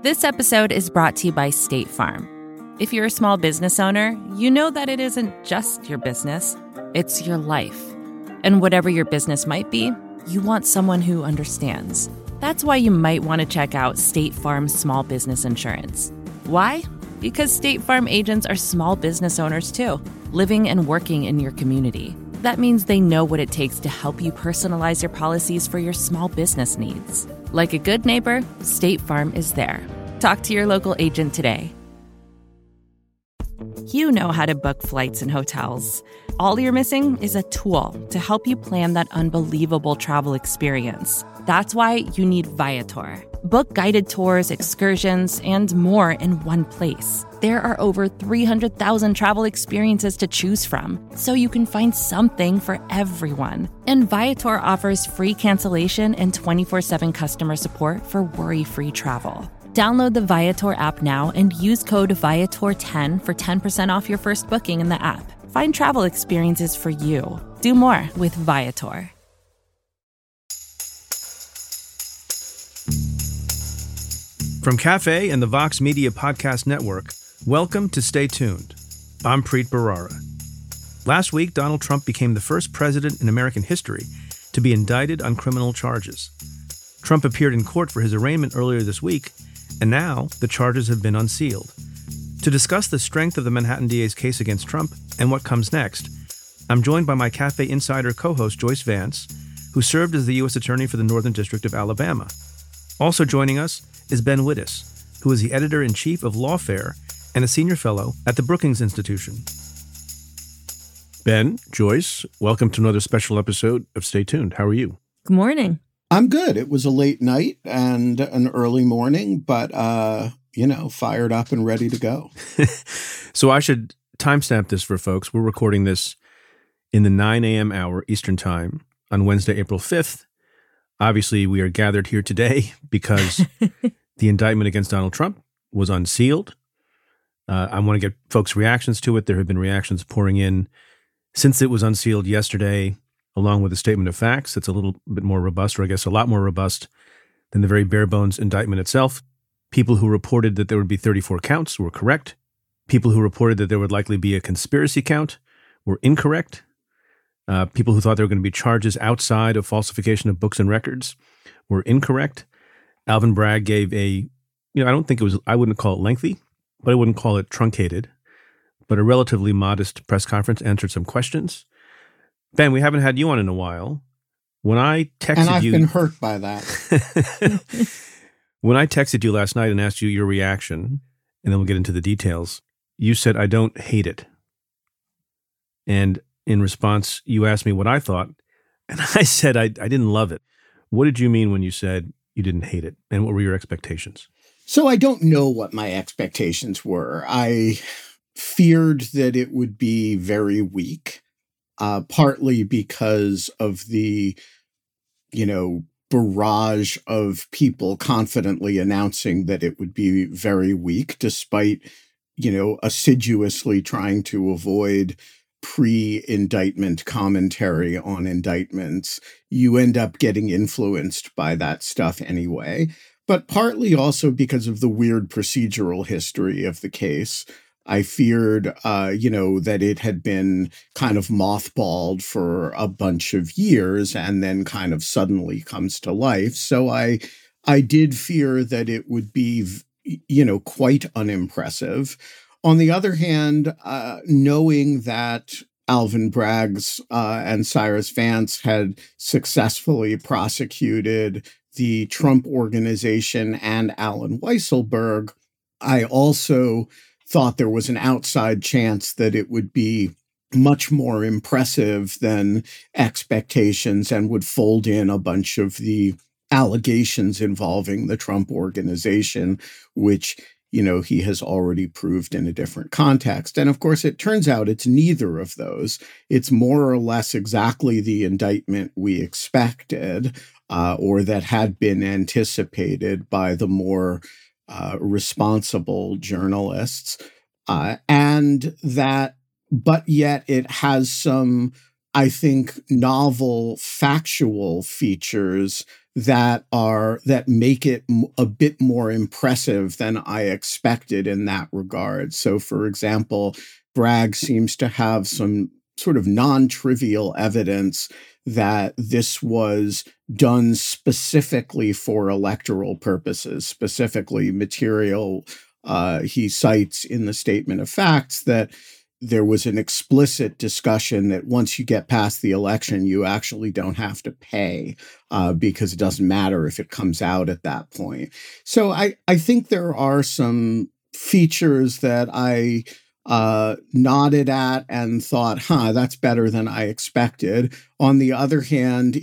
This episode is brought to you by State Farm. If you're a small business owner, you know that it isn't just your business, it's your life. And whatever your business might be, you want someone who understands. That's why you might want to check out State Farm Small Business Insurance. Why? Because State Farm agents are small business owners too, living and working in your community. That means they know what it takes to help you personalize your policies for your small business needs. Like a good neighbor, State Farm is there. Talk to your local agent today. You know how to book flights and hotels. All you're missing is a tool to help you plan that unbelievable travel experience. That's why you need Viator. Book guided tours, excursions, and more in one place. There are over 300,000 travel experiences to choose from, so you can find something for everyone. And Viator offers free cancellation and 24/7 customer support for worry-free travel. Download the Viator app now and use code Viator10 for 10% off your first booking in the app. Find travel experiences for you. Do more with Viator. From Cafe and the Vox Media Podcast Network, welcome to Stay Tuned. I'm Preet Bharara. Last week, Donald Trump became the first president in American history to be indicted on criminal charges. Trump appeared in court for his arraignment earlier this week, and now the charges have been unsealed. To discuss the strength of the Manhattan DA's case against Trump and what comes next, I'm joined by my Cafe Insider co-host Joyce Vance, who served as the U.S. Attorney for the Northern District of Alabama. Also joining us is Ben Wittes, who is the editor-in-chief of Lawfare and a senior fellow at the Brookings Institution. Ben, Joyce, welcome to another special episode of Stay Tuned. How are you? Good morning. I'm good. It was a late night and an early morning, but, fired up and ready to go. So I should timestamp this for folks. We're recording this in the 9 a.m. hour Eastern Time on Wednesday, April 5th. Obviously, we are gathered here today because the indictment against Donald Trump was unsealed. I want to get folks' reactions to it. There have been reactions pouring in since it was unsealed yesterday, along with a statement of facts that's a little bit more robust, or I guess a lot more robust than the very bare bones indictment itself. People who reported that there would be 34 counts were correct. People who reported that there would likely be a conspiracy count were incorrect. People who thought there were going to be charges outside of falsification of books and records were incorrect. Alvin Bragg gave I wouldn't call it lengthy, but I wouldn't call it truncated, but a relatively modest press conference, answered some questions. Ben, we haven't had you on in a while. When I texted and I've you, been hurt by that. When I texted you last night and asked you your reaction, and then we'll get into the details, you said, "I don't hate it." And in response, you asked me what I thought, and I said I didn't love it. What did you mean when you said you didn't hate it, and what were your expectations? So I don't know what my expectations were. I feared that it would be very weak, partly because of the, barrage of people confidently announcing that it would be very weak, despite, assiduously trying to avoid pre-indictment commentary on indictments. You end up getting influenced by that stuff anyway, but partly also because of the weird procedural history of the case. I feared, that it had been kind of mothballed for a bunch of years and then kind of suddenly comes to life. So I did fear that it would be, quite unimpressive. On the other hand, knowing that Alvin Bragg's and Cyrus Vance had successfully prosecuted the Trump Organization and Allen Weisselberg, I also thought there was an outside chance that it would be much more impressive than expectations and would fold in a bunch of the allegations involving the Trump Organization, which he has already proved in a different context. And of course, it turns out it's neither of those. It's more or less exactly the indictment we expected, or that had been anticipated by the more responsible journalists. But yet it has some I think, novel factual features that make it a bit more impressive than I expected in that regard. So, for example, Bragg seems to have some sort of non-trivial evidence that this was done specifically for electoral purposes, specifically material. He cites in the statement of facts that there was an explicit discussion that once you get past the election, you actually don't have to pay because it doesn't matter if it comes out at that point. So I think there are some features that I nodded at and thought, that's better than I expected. On the other hand,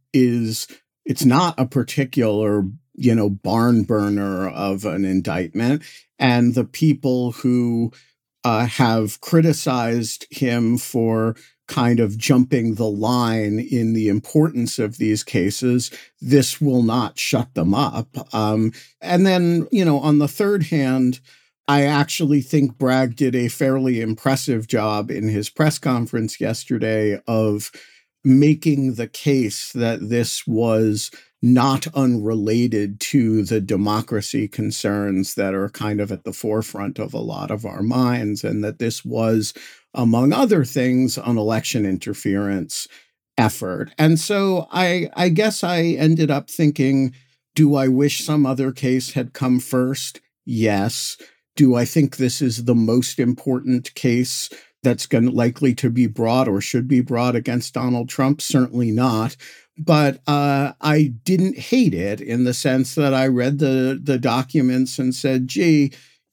it's not a particular, barn burner of an indictment. And the people who have criticized him for kind of jumping the line in the importance of these cases, this will not shut them up. And then, on the third hand, I actually think Bragg did a fairly impressive job in his press conference yesterday of making the case that this was not unrelated to the democracy concerns that are kind of at the forefront of a lot of our minds, and that this was, among other things, an election interference effort. And so I guess I ended up thinking, do I wish some other case had come first? Yes. Do I think this is the most important case that's likely to be brought or should be brought against Donald Trump? Certainly not. But I didn't hate it in the sense that I read the documents and said, gee,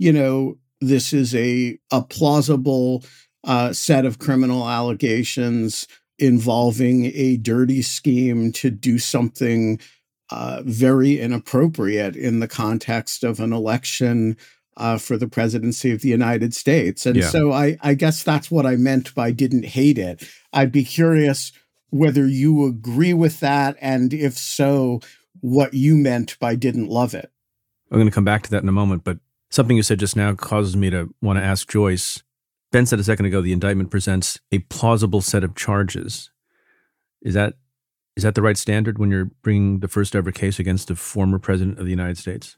this is a plausible set of criminal allegations involving a dirty scheme to do something very inappropriate in the context of an election for the presidency of the United States. And so I guess that's what I meant by didn't hate it. I'd be curious whether you agree with that, and if so, what you meant by didn't love it. I'm going to come back to that in a moment, but something you said just now causes me to want to ask Joyce. Ben said a second ago the indictment presents a plausible set of charges. Is that the right standard when you're bringing the first ever case against a former president of the United States?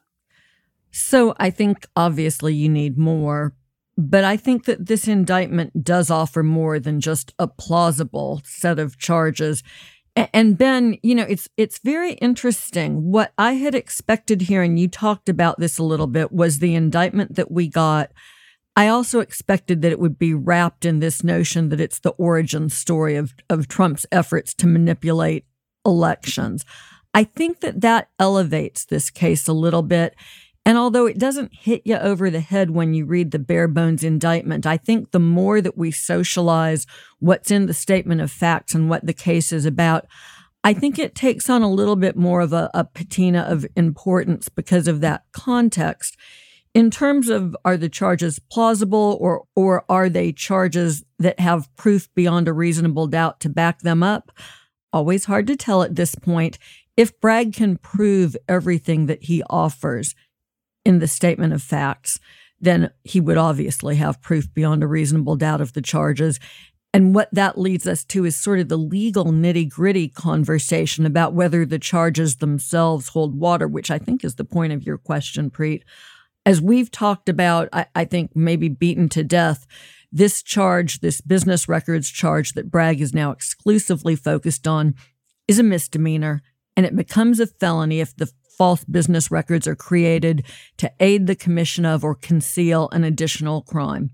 So I think obviously you need more, but I think that this indictment does offer more than just a plausible set of charges. And Ben, it's very interesting. What I had expected here, and you talked about this a little bit, was the indictment that we got. I also expected that it would be wrapped in this notion that it's the origin story of Trump's efforts to manipulate elections. I think that elevates this case a little bit. And although it doesn't hit you over the head when you read the bare bones indictment, I think the more that we socialize what's in the statement of facts and what the case is about, I think it takes on a little bit more of a patina of importance because of that context. In terms of, are the charges plausible or are they charges that have proof beyond a reasonable doubt to back them up? Always hard to tell at this point. If Bragg can prove everything that he offers in the statement of facts, then he would obviously have proof beyond a reasonable doubt of the charges. And what that leads us to is sort of the legal nitty-gritty conversation about whether the charges themselves hold water, which I think is the point of your question, Preet. As we've talked about, I think maybe beaten to death, this charge, this business records charge that Bragg is now exclusively focused on, is a misdemeanor, and it becomes a felony if the false business records are created to aid the commission of or conceal an additional crime.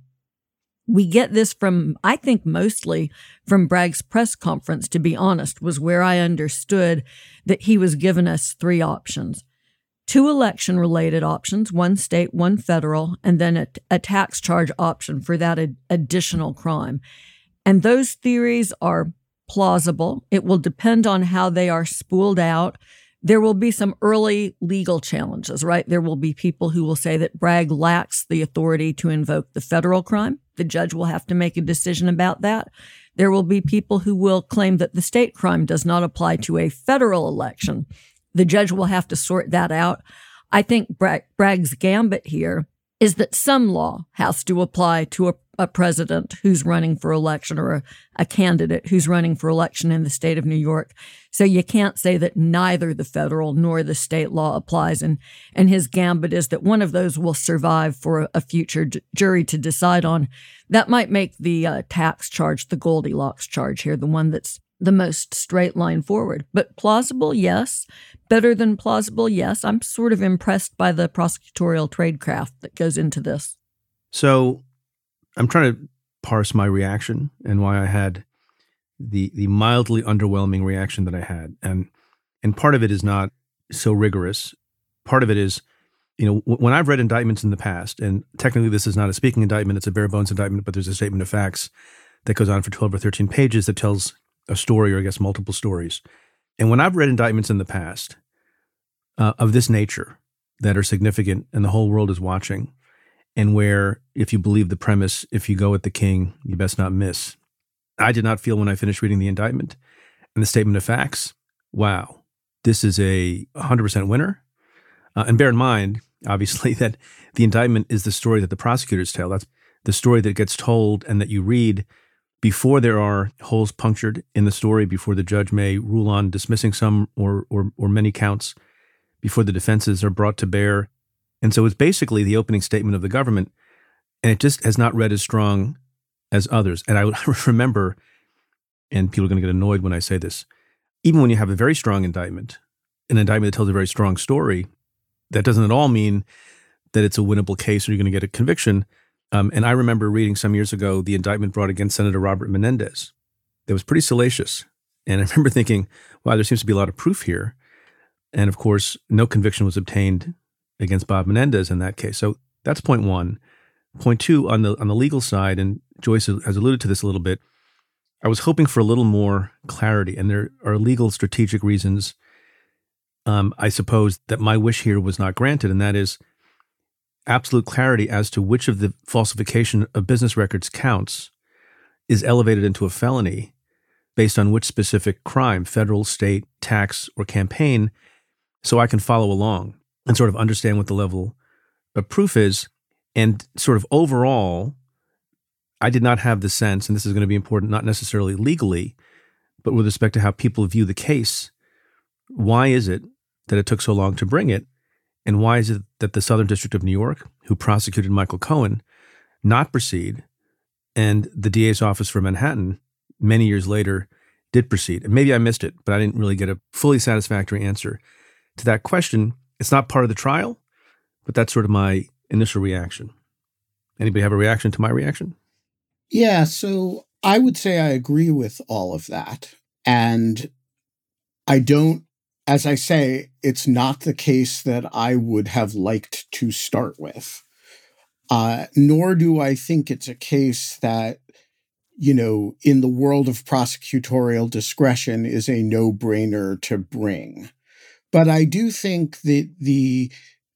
We get this from, I think mostly from Bragg's press conference, to be honest, was where I understood that he was given us three options. 2 election-related options, 1 state, 1 federal, and then a tax charge option for that additional crime. And those theories are plausible. It will depend on how they are spooled out. There will be some early legal challenges, right? There will be people who will say that Bragg lacks the authority to invoke the federal crime. The judge will have to make a decision about that. There will be people who will claim that the state crime does not apply to a federal election. The judge will have to sort that out. I think Bragg's gambit here is that some law has to apply to a president who's running for election or a candidate who's running for election in the state of New York. So you can't say that neither the federal nor the state law applies. And his gambit is that one of those will survive for a future jury to decide on. That might make the tax charge, the Goldilocks charge here, the one that's the most straight line forward. But plausible, yes. Better than plausible, yes. I'm sort of impressed by the prosecutorial tradecraft that goes into this. So I'm trying to parse my reaction and why I had the mildly underwhelming reaction that I had. And part of it is not so rigorous. Part of it is, when I've read indictments in the past, and technically this is not a speaking indictment, it's a bare bones indictment, but there's a statement of facts that goes on for 12 or 13 pages that tells a story, or I guess multiple stories. And when I've read indictments in the past of this nature that are significant and the whole world is watching, and where, if you believe the premise, if you go with the king, you best not miss, I did not feel when I finished reading the indictment and the statement of facts, wow, this is a 100% winner. And bear in mind, obviously, that the indictment is the story that the prosecutors tell. That's the story that gets told and that you read before there are holes punctured in the story, before the judge may rule on dismissing some or many counts, before the defenses are brought to bear. And so it's basically the opening statement of the government, and it just has not read as strong as others. And I remember, and people are going to get annoyed when I say this, even when you have a very strong indictment, an indictment that tells a very strong story, that doesn't at all mean that it's a winnable case or you're going to get a conviction. And I remember reading some years ago the indictment brought against Senator Robert Menendez that was pretty salacious. And I remember thinking, wow, there seems to be a lot of proof here. And of course, no conviction was obtained against Bob Menendez in that case. So that's point one. Point two, on the legal side, and Joyce has alluded to this a little bit, I was hoping for a little more clarity. And there are legal strategic reasons, I suppose, that my wish here was not granted, and that is absolute clarity as to which of the falsification of business records counts is elevated into a felony based on which specific crime, federal, state, tax, or campaign, so I can follow along and sort of understand what the level of proof is. And sort of overall, I did not have the sense, and this is going to be important, not necessarily legally, but with respect to how people view the case, why is it that it took so long to bring it? And why is it that the Southern District of New York, who prosecuted Michael Cohen, not proceed, and the DA's office for Manhattan, many years later, did proceed? And maybe I missed it, but I didn't really get a fully satisfactory answer to that question. It's not part of the trial, but that's sort of my initial reaction. Anybody have a reaction to my reaction? Yeah, so I would say I agree with all of that. And I don't, as I say, it's not the case that I would have liked to start with. Nor do I think it's a case that, in the world of prosecutorial discretion is a no-brainer to bring. But I do think that the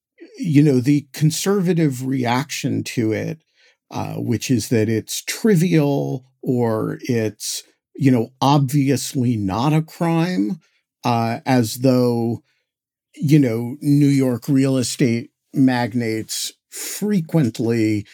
conservative reaction to it, which is that it's trivial or it's, obviously not a crime, as though, New York real estate magnates frequently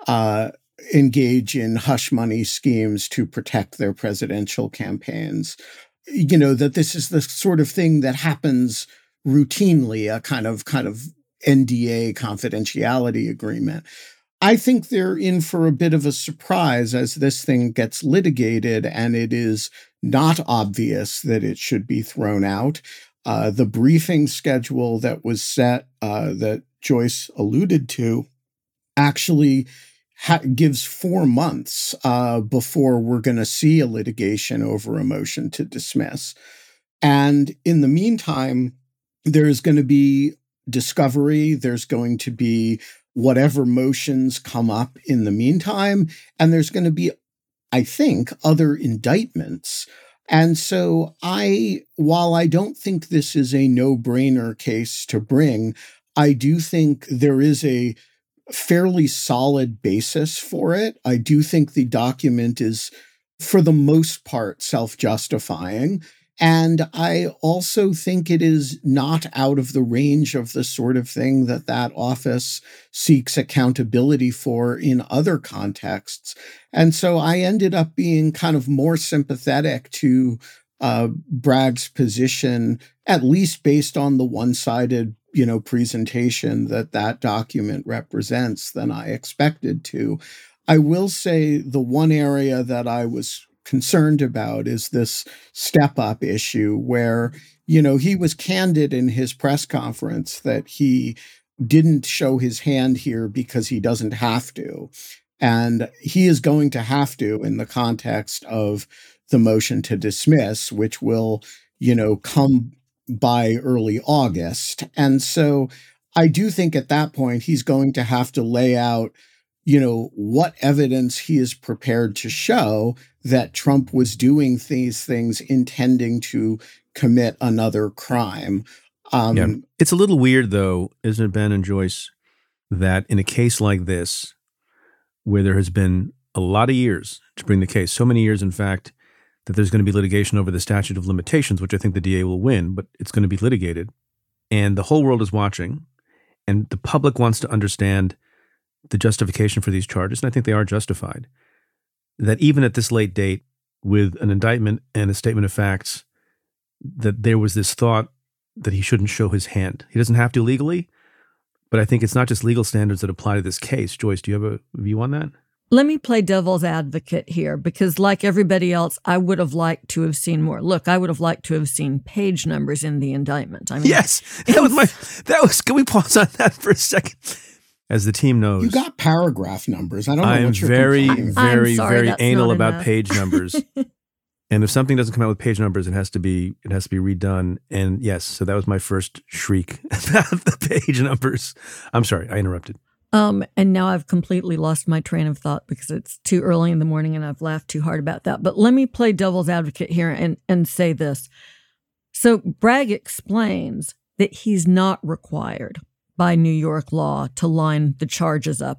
engage in hush money schemes to protect their presidential campaigns. That this is the sort of thing that happens routinely, a kind of NDA confidentiality agreement. I think they're in for a bit of a surprise as this thing gets litigated and it is not obvious that it should be thrown out. The briefing schedule that was set, that Joyce alluded to, actually gives 4 months before we're going to see a litigation over a motion to dismiss. And in the meantime, there's going to be discovery, there's going to be whatever motions come up in the meantime, and there's going to be, I think, other indictments. And so while I don't think this is a no-brainer case to bring, I do think there is a fairly solid basis for it. I do think the document is, for the most part, self-justifying. And I also think it is not out of the range of the sort of thing that that office seeks accountability for in other contexts. And so I ended up being kind of more sympathetic to Bragg's position, at least based on the one-sided, presentation that document represents, than I expected to. I will say the one area that I was concerned about is this step-up issue where, he was candid in his press conference that he didn't show his hand here because he doesn't have to. And he is going to have to in the context of the motion to dismiss, which will, come by early August. And so I do think at that point he's going to have to lay out, what evidence he is prepared to show that Trump was doing these things intending to commit another crime. It's a little weird, though, isn't it, Ben and Joyce, that in a case like this, where there has been a lot of years to bring the case, so many years, in fact, that there's going to be litigation over the statute of limitations, which I think the DA will win, but it's going to be litigated. And the whole world is watching, and the public wants to understand the justification for these charges, and I think they are justified. That even at this late date, with an indictment and a statement of facts, that there was this thought that he shouldn't show his hand. He doesn't have to legally, but I think it's not just legal standards that apply to this case. Joyce, do you have a view on that? Let me play devil's advocate here, because like everybody else, I would have liked to have seen more. Look, I would have liked to have seen page numbers in the indictment. I mean, yes, can we pause on that for a second? As the team knows, you got paragraph numbers. I don't know I'm what you're very, complaining about. very, sorry, very that's anal not about enough. page numbers. And if something doesn't come out with page numbers, it has to be redone. And yes, so that was my first shriek about the page numbers. I'm sorry, I interrupted. And now I've completely lost my train of thought because it's too early in the morning and I've laughed too hard about that. But let me play devil's advocate here and say this. So Bragg explains that he's not required by New York law to line the charges up,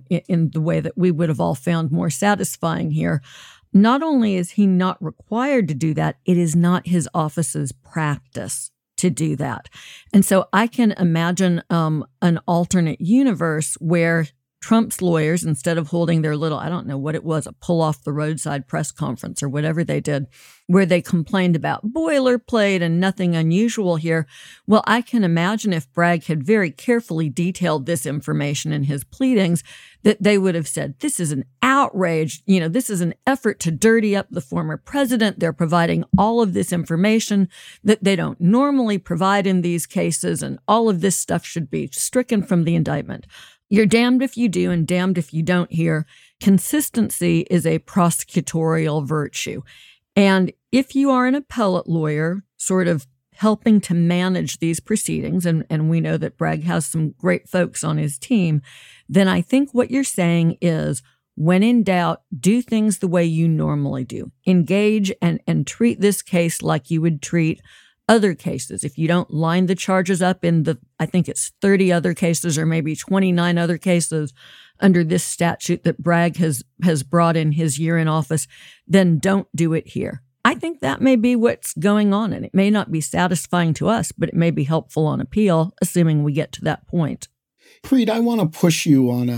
in the way that we would have all found more satisfying here. Not only is he not required to do that, it is not his office's practice to do that. And so I can imagine an alternate universe where Trump's lawyers, instead of holding their little, I don't know what it was, a pull off the roadside press conference or whatever they did, where they complained about boilerplate and nothing unusual here. Well, I can imagine if Bragg had very carefully detailed this information in his pleadings, that they would have said, this is an outrage. This is an effort to dirty up the former president. They're providing all of this information that they don't normally provide in these cases, and all of this stuff should be stricken from the indictment. You're damned if you do and damned if you don't here. Consistency is a prosecutorial virtue. And if you are an appellate lawyer sort of helping to manage these proceedings, and we know that Bragg has some great folks on his team, then I think what you're saying is, when in doubt, do things the way you normally do. Engage and treat this case like you would treat other cases. If you don't line the charges up in I think it's 30 other cases or maybe 29 other cases under this statute that Bragg has brought in his year in office, then don't do it here. I think that may be what's going on, and it may not be satisfying to us, but it may be helpful on appeal, assuming we get to that point. Preet, I want to push you on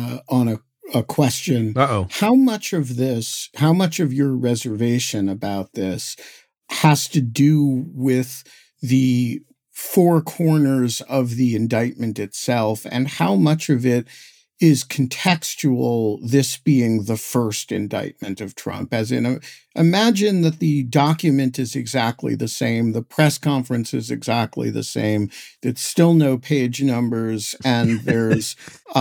a question. Uh-oh. How much of your reservation about this has to do with the four corners of the indictment itself, and how much of it is contextual, this being the first indictment of Trump? As in, imagine that the document is exactly the same, the press conference is exactly the same, there's still no page numbers, and there's,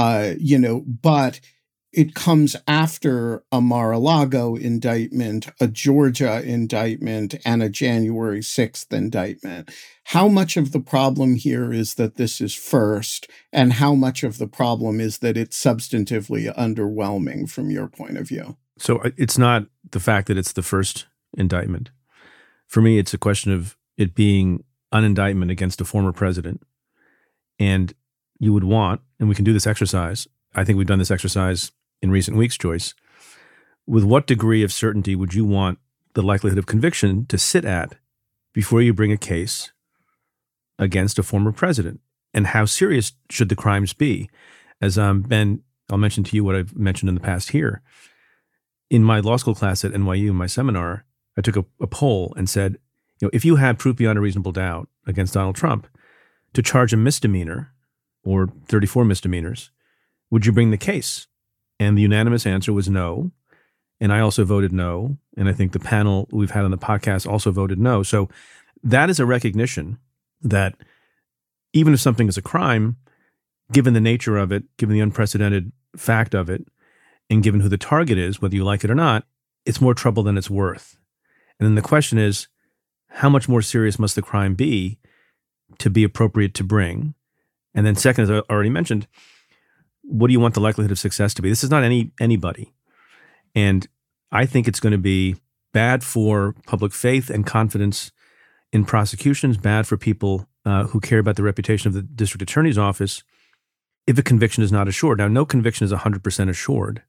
but it comes after a Mar-a-Lago indictment, a Georgia indictment, and a January 6th indictment. How much of the problem here is that this is first, and how much of the problem is that it's substantively underwhelming from your point of view? So it's not the fact that it's the first indictment. For me, it's a question of it being an indictment against a former president. And you would want, and we can do this exercise, I think we've done this exercise in recent weeks, Joyce, with what degree of certainty would you want the likelihood of conviction to sit at before you bring a case against a former president? And how serious should the crimes be? As Ben, I'll mention to you what I've mentioned in the past here. In my law school class at NYU, in my seminar, I took a poll and said, if you had proof beyond a reasonable doubt against Donald Trump to charge a misdemeanor or 34 misdemeanors, would you bring the case? And the unanimous answer was no. And I also voted no. And I think the panel we've had on the podcast also voted no. So that is a recognition that even if something is a crime, given the nature of it, given the unprecedented fact of it, and given who the target is, whether you like it or not, it's more trouble than it's worth. And then the question is, how much more serious must the crime be to be appropriate to bring? And then second, as I already mentioned, what do you want the likelihood of success to be? This is not anybody. And I think it's going to be bad for public faith and confidence in prosecutions, bad for people who care about the reputation of the district attorney's office if a conviction is not assured. Now, no conviction is 100% assured.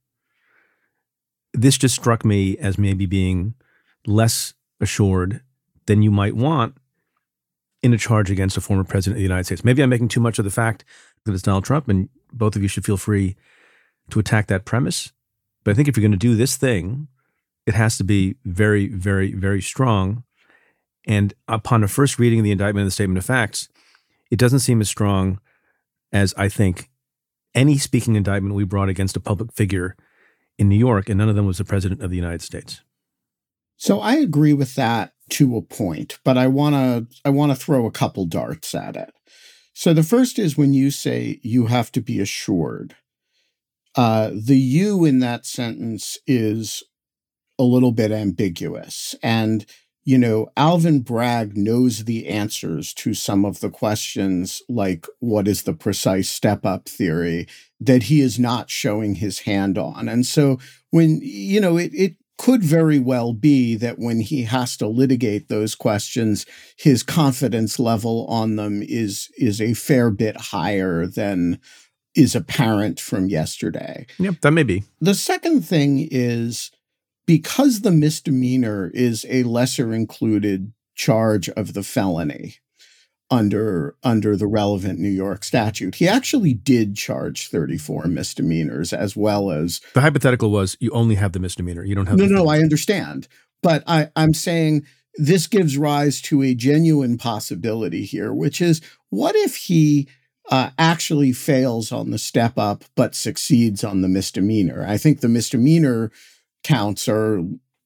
This just struck me as maybe being less assured than you might want in a charge against a former president of the United States. Maybe I'm making too much of the fact that it's Donald Trump, and both of you should feel free to attack that premise. But I think if you're going to do this thing, it has to be very, very, very strong. And upon a first reading of the indictment and the statement of facts, it doesn't seem as strong as I think any speaking indictment we brought against a public figure in New York, and none of them was the president of the United States. So I agree with that to a point, but I want to throw a couple darts at it. So the first is when you say you have to be assured. The you in that sentence is a little bit ambiguous. And, Alvin Bragg knows the answers to some of the questions, like what is the precise step-up theory, that he is not showing his hand on. And so when, it could very well be that when he has to litigate those questions, his confidence level on them is a fair bit higher than is apparent from yesterday. Yep, that may be. The second thing is, because the misdemeanor is a lesser included charge of the felony under the relevant New York statute, he actually did charge 34 misdemeanors as well as... The hypothetical was you only have the misdemeanor. You don't have... No, I understand. But I'm saying this gives rise to a genuine possibility here, which is, what if he actually fails on the step up but succeeds on the misdemeanor? I think the misdemeanor counts are,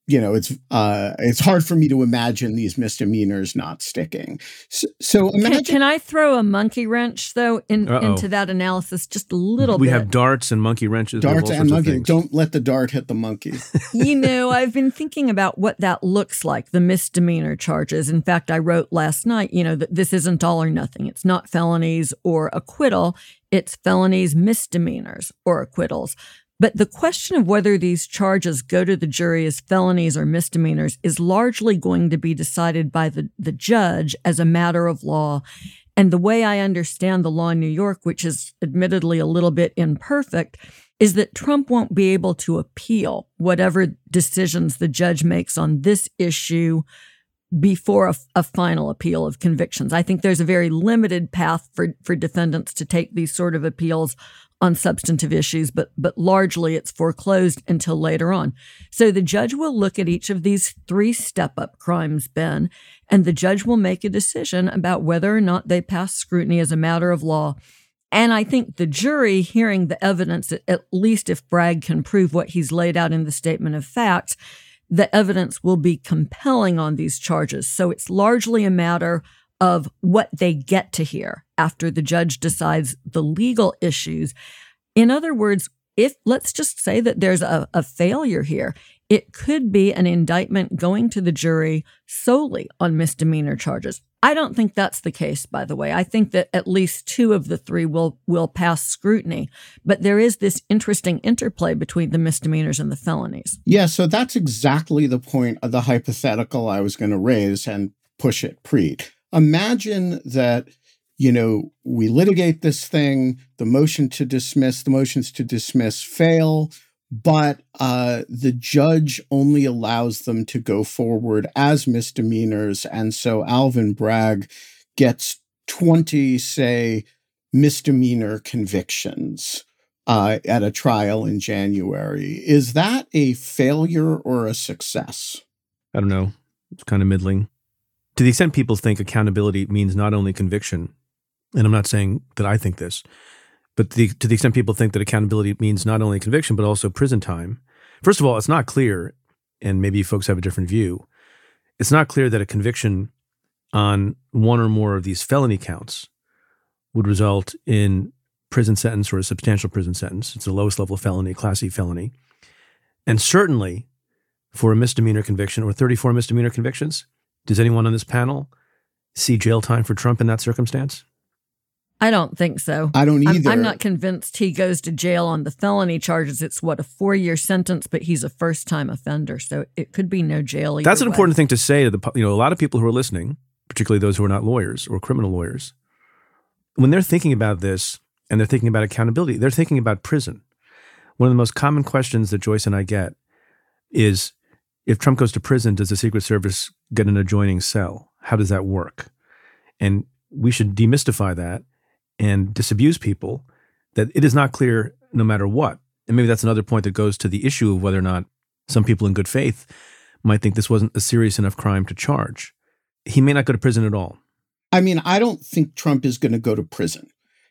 it's hard for me to imagine these misdemeanors not sticking. So imagine. Can I throw a monkey wrench though into that analysis just a little bit? We have darts and monkey wrenches. Darts and monkey. Don't let the dart hit the monkey. I've been thinking about what that looks like, the misdemeanor charges. In fact, I wrote last night, that this isn't all or nothing. It's not felonies or acquittal. It's felonies, misdemeanors, or acquittals. But the question of whether these charges go to the jury as felonies or misdemeanors is largely going to be decided by the judge as a matter of law. And the way I understand the law in New York, which is admittedly a little bit imperfect, is that Trump won't be able to appeal whatever decisions the judge makes on this issue before a final appeal of convictions. I think there's a very limited path for defendants to take these sort of appeals on substantive issues, but largely it's foreclosed until later on. So the judge will look at each of these 3 step-up crimes, Ben, and the judge will make a decision about whether or not they pass scrutiny as a matter of law. And I think the jury, hearing the evidence, at least if Bragg can prove what he's laid out in the statement of facts, the evidence will be compelling on these charges. So it's largely a matter of what they get to hear after the judge decides the legal issues. In other words, if let's just say that there's a failure here, it could be an indictment going to the jury solely on misdemeanor charges. I don't think that's the case, by the way. I think that at least 2 of the 3 will pass scrutiny. But there is this interesting interplay between the misdemeanors and the felonies. Yeah, so that's exactly the point of the hypothetical I was going to raise and push it, Preet. Imagine that, we litigate this thing, the motions to dismiss fail, but the judge only allows them to go forward as misdemeanors. And so Alvin Bragg gets 20, say, misdemeanor convictions at a trial in January. Is that a failure or a success? I don't know. It's kind of middling. To the extent people think accountability means not only conviction, and I'm not saying that I think this, but to the extent people think that accountability means not only conviction, but also prison time. First of all, it's not clear, and maybe folks have a different view, it's not clear that a conviction on one or more of these felony counts would result in prison sentence or a substantial prison sentence. It's the lowest level felony, Class E felony. And certainly for a misdemeanor conviction or 34 misdemeanor convictions, does anyone on this panel see jail time for Trump in that circumstance? I don't think so. I don't either. I'm not convinced he goes to jail on the felony charges. It's a 4-year sentence, but he's a first-time offender, so it could be no jail either That's an way. important thing to say to a lot of people who are listening, particularly those who are not lawyers or criminal lawyers. When they're thinking about this and they're thinking about accountability, they're thinking about prison. One of the most common questions that Joyce and I get is, if Trump goes to prison, does the Secret Service get an adjoining cell? How does that work? And we should demystify that and disabuse people that it is not clear no matter what. And maybe that's another point that goes to the issue of whether or not some people in good faith might think this wasn't a serious enough crime to charge. He may not go to prison at all. I mean, I don't think Trump is going to go to prison.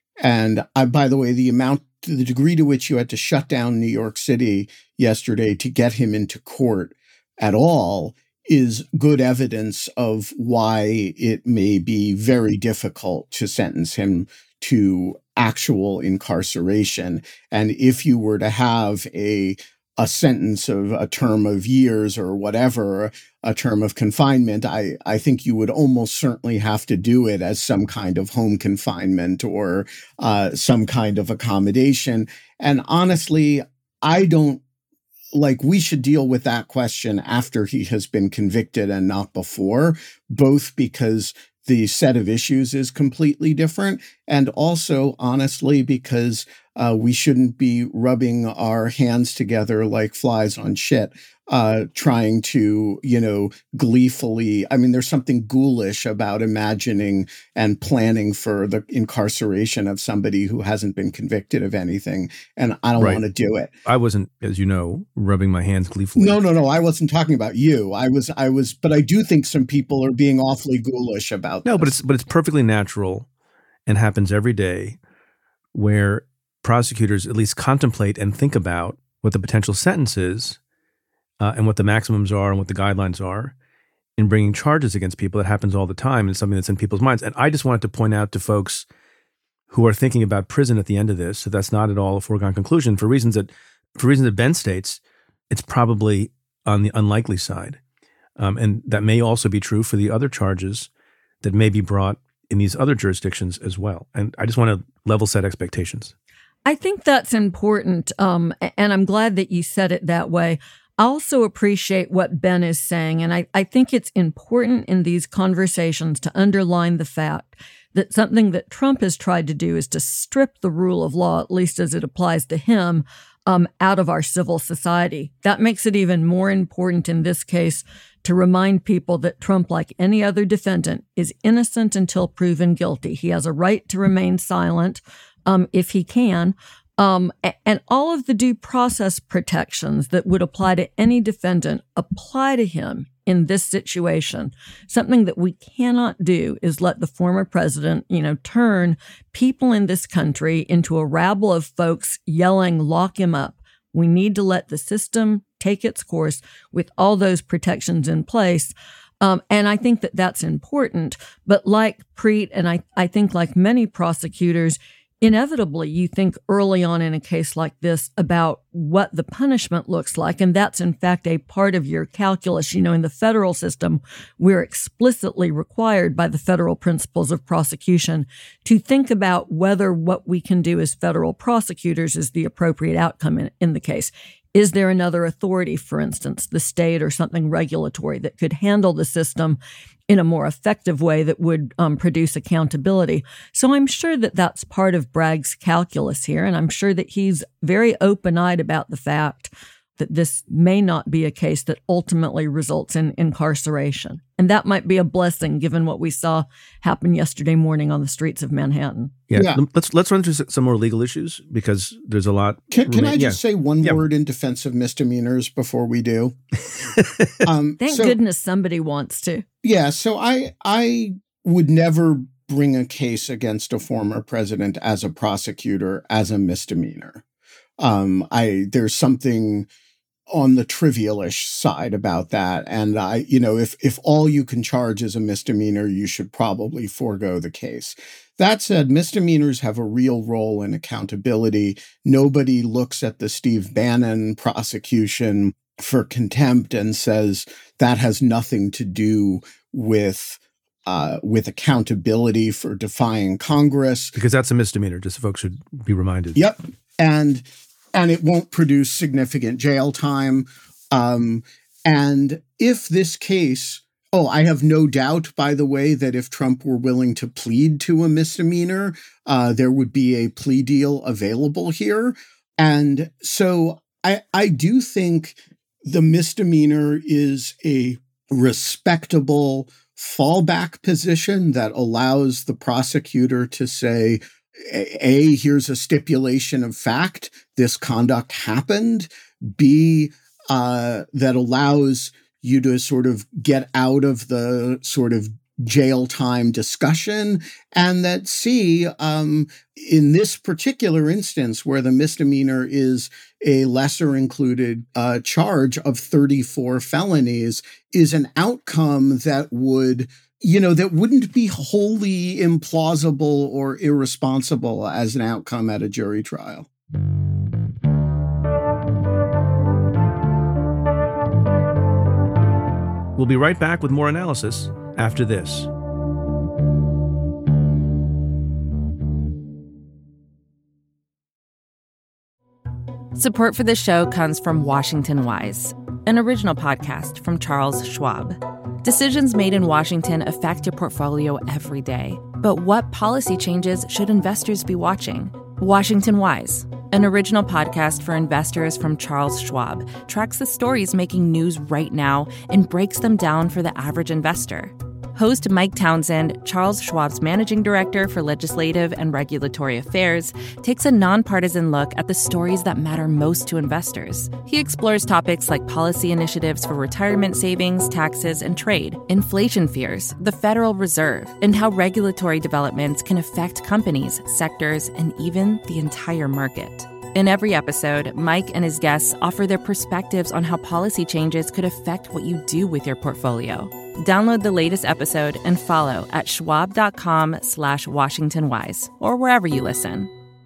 And by the way, the degree to which you had to shut down New York City yesterday to get him into court at all is good evidence of why it may be very difficult to sentence him to actual incarceration. And if you were to have a sentence of a term of years or whatever, a term of confinement, I think you would almost certainly have to do it as some kind of home confinement or some kind of accommodation. And honestly, we should deal with that question after he has been convicted and not before, both because the set of issues is completely different, and also, honestly, because we shouldn't be rubbing our hands together like flies on shit, trying to, gleefully. I mean, there's something ghoulish about imagining and planning for the incarceration of somebody who hasn't been convicted of anything, and I don't want to do it. I wasn't, as you know, rubbing my hands gleefully. No. I wasn't talking about you. I was, but I do think some people are being awfully ghoulish about this. but it's perfectly natural and happens every day where prosecutors at least contemplate and think about what the potential sentence is and what the maximums are and what the guidelines are in bringing charges against people. That happens all the time, and it's something that's in people's minds. And I just wanted to point out to folks who are thinking about prison at the end of this, so that's not at all a foregone conclusion. For reasons that Ben states, it's probably on the unlikely side. And that may also be true for the other charges that may be brought in these other jurisdictions as well. And I just want to level set expectations. I think that's important, and I'm glad that you said it that way. I also appreciate what Ben is saying, and I think it's important in these conversations to underline the fact that something that Trump has tried to do is to strip the rule of law, at least as it applies to him, out of our civil society. That makes it even more important in this case to remind people that Trump, like any other defendant, is innocent until proven guilty. He has a right to remain silent if he can. And all of the due process protections that would apply to any defendant apply to him in this situation. Something that we cannot do is let the former president, turn people in this country into a rabble of folks yelling, "Lock him up." We need to let the system take its course with all those protections in place. And I think that that's important. But like Preet, and I think like many prosecutors, inevitably, you think early on in a case like this about what the punishment looks like. And that's, in fact, a part of your calculus. In the federal system, we're explicitly required by the federal principles of prosecution to think about whether what we can do as federal prosecutors is the appropriate outcome in the case. Is there another authority, for instance, the state or something regulatory, that could handle the system in a more effective way that would produce accountability? So I'm sure that that's part of Bragg's calculus here, and I'm sure that he's very open-eyed about the fact that this may not be a case that ultimately results in incarceration. And that might be a blessing given what we saw happen yesterday morning on the streets of Manhattan. Yeah. Let's run through some more legal issues because there's a lot. Can I just say one word in defense of misdemeanors before we do? Thank goodness somebody wants to. Yeah. So I would never bring a case against a former president as a prosecutor as a misdemeanor. There's something on the trivialish side about that. And if all you can charge is a misdemeanor, you should probably forego the case. That said, misdemeanors have a real role in accountability. Nobody looks at the Steve Bannon prosecution for contempt and says that has nothing to do with accountability for defying Congress. Because that's a misdemeanor, just folks should be reminded. Yep. And it won't produce significant jail time. And if this case, I have no doubt, by the way, that if Trump were willing to plead to a misdemeanor, there would be a plea deal available here. And so I do think the misdemeanor is a respectable fallback position that allows the prosecutor to say, A, here's a stipulation of fact, this conduct happened. B, that allows you to sort of get out of the sort of jail time discussion. And that C, in this particular instance where the misdemeanor is a lesser included charge of 34 felonies, is an outcome that would that wouldn't be wholly implausible or irresponsible as an outcome at a jury trial. We'll be right back with more analysis after this. Support for this show comes from Washington Wise, an original podcast from Charles Schwab. Decisions made in Washington affect your portfolio every day. But what policy changes should investors be watching? Washington Wise, an original podcast for investors from Charles Schwab, tracks the stories making news right now and breaks them down for the average investor. Host Mike Townsend, Charles Schwab's managing director for legislative and regulatory affairs, takes a nonpartisan look at the stories that matter most to investors. He explores topics like policy initiatives for retirement savings, taxes, and trade, inflation fears, the Federal Reserve, and how regulatory developments can affect companies, sectors, and even the entire market. In every episode, Mike and his guests offer their perspectives on how policy changes could affect what you do with your portfolio. Download the latest episode and follow at schwab.com/WashingtonWise or wherever you listen.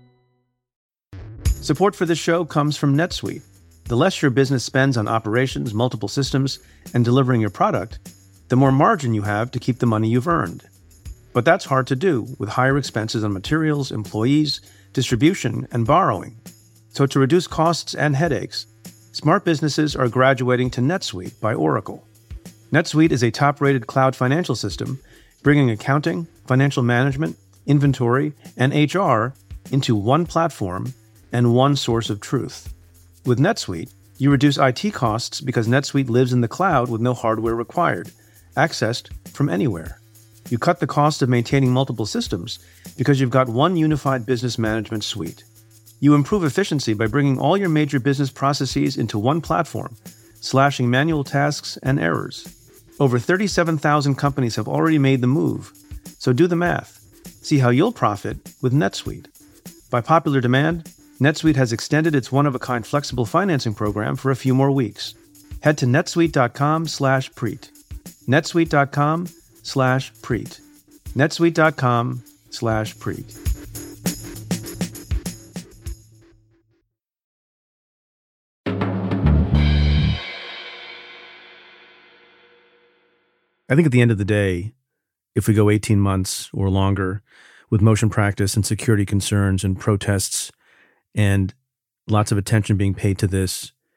Support for this show comes from NetSuite. The less your business spends on operations, multiple systems, and delivering your product, the more margin you have to keep the money you've earned. But that's hard to do with higher expenses on materials, employees, distribution, and borrowing. So to reduce costs and headaches, smart businesses are graduating to NetSuite by Oracle. NetSuite is a top-rated cloud financial system, bringing accounting, financial management, inventory, and HR into one platform and one source of truth. With NetSuite, you reduce IT costs because NetSuite lives in the cloud with no hardware required, accessed from anywhere. You cut the cost of maintaining multiple systems because you've got one unified business management suite. You improve efficiency by bringing all your major business processes into one platform, slashing manual tasks and errors. Over 37,000 companies have already made the move, so do the math. See how you'll profit with NetSuite. By popular demand, NetSuite has extended its one-of-a-kind flexible financing program for a few more weeks. Head to netsuite.com/preet. netsuite.com/preet. netsuite.com/preet. I think at the end of the day, if we go 18 months or longer with motion practice and security concerns and protests and lots of attention being paid to this,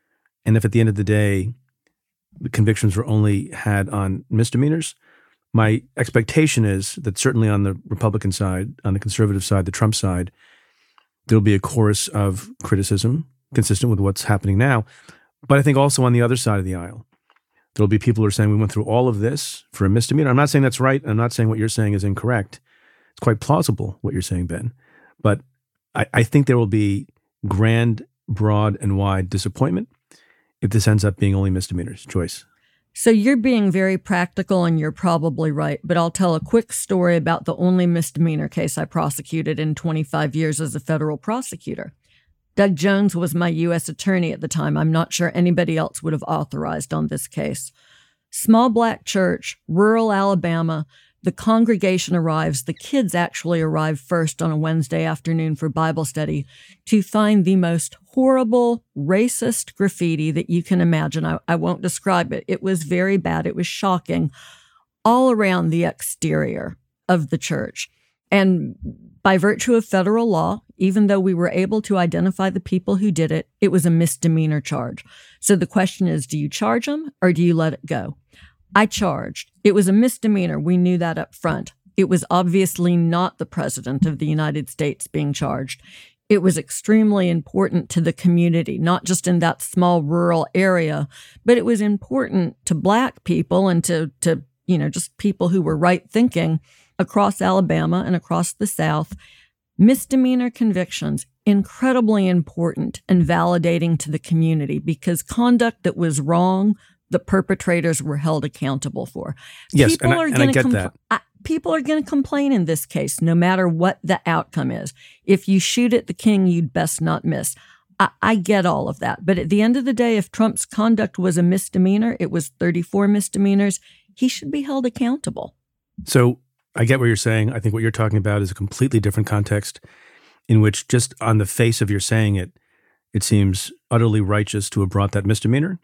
and if at the end of the day, the convictions were only had on misdemeanors, my expectation is that certainly on the Republican side, on the conservative side, the Trump side, there'll be a chorus of criticism consistent with what's happening now. But I think also on the other side of the aisle, there'll be people who are saying we went through all of this for a misdemeanor. I'm not saying that's right. I'm not saying what you're saying is incorrect. It's quite plausible what you're saying, Ben. But I think there will be grand, broad, and wide disappointment if this ends up being only misdemeanors. Joyce. So you're being very practical, and you're probably right, but I'll tell a quick story about the only misdemeanor case I prosecuted in 25 years as a federal prosecutor. Doug Jones was my U.S. attorney at the time. I'm not sure anybody else would have authorized on this case. Small black church, rural Alabama. The congregation arrives. The kids actually arrive first on a Wednesday afternoon for Bible study to find the most horrible, racist graffiti that you can imagine. I won't describe it. It was very bad. It was shocking all around the exterior of the church. And by virtue of federal law, even though we were able to identify the people who did it, it was a misdemeanor charge. So the question is, do you charge them or do you let it go? I charged. It was a misdemeanor. We knew that up front. It was obviously not the president of the United States being charged. It was extremely important to the community, not just in that small rural area, but it was important to black people and to just people who were right thinking across Alabama and across the South. Misdemeanor convictions, incredibly important and validating to the community because conduct that was wrong, the perpetrators were held accountable for. Yes, and I get that. People are going to complain in this case, no matter what the outcome is. If you shoot at the king, you'd best not miss. I get all of that. But at the end of the day, if Trump's conduct was a misdemeanor, it was 34 misdemeanors, he should be held accountable. So I get what you're saying. I think what you're talking about is a completely different context in which just on the face of your saying it, it seems utterly righteous to have brought that misdemeanor.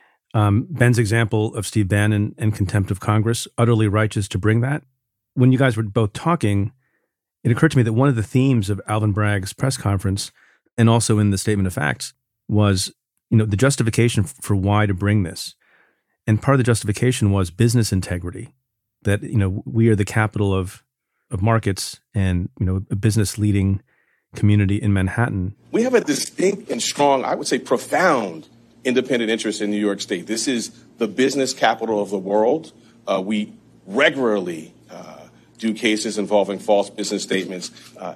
Ben's example of Steve Bannon and contempt of Congress, utterly righteous to bring that. When you guys were both talking, it occurred to me that one of the themes of Alvin Bragg's press conference and also in the statement of facts was, the justification for why to bring this. And part of the justification was business integrity, that, we are the capital of markets and, a business leading community in Manhattan. We have a distinct and strong, I would say profound, independent interest in New York State. This is the business capital of the world. We regularly do cases involving false business statements.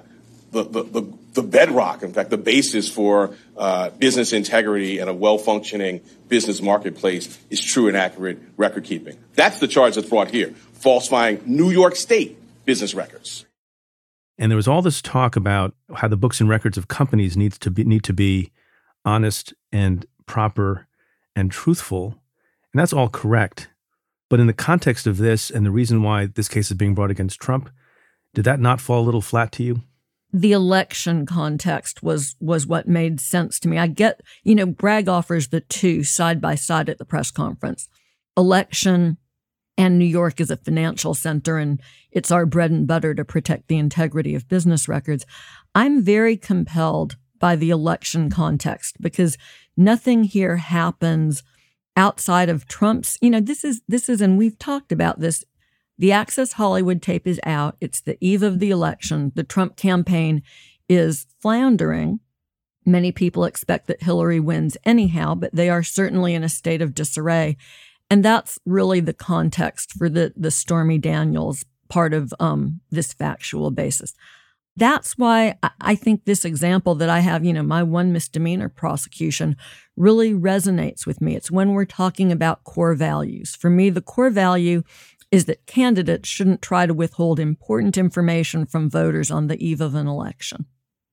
The bedrock, in fact, the basis for business integrity and a well-functioning business marketplace is true and accurate record keeping. That's the charge that's brought here, falsifying New York State business records. And there was all this talk about how the books and records of companies need to be honest and proper and truthful. And that's all correct. But in the context of this and the reason why this case is being brought against Trump, did that not fall a little flat to you? The election context was what made sense to me. I get, Bragg offers the two side by side at the press conference. Election and New York is a financial center, and it's our bread and butter to protect the integrity of business records. I'm very compelled by the election context because nothing here happens outside of Trump's, this is, and we've talked about this. The Access Hollywood tape is out. It's the eve of the election. The Trump campaign is floundering. Many people expect that Hillary wins anyhow, but they are certainly in a state of disarray. And that's really the context for the Stormy Daniels part of this factual basis. That's why I think this example that I have, my one misdemeanor prosecution really resonates with me. It's when we're talking about core values. For me, the core value is that candidates shouldn't try to withhold important information from voters on the eve of an election.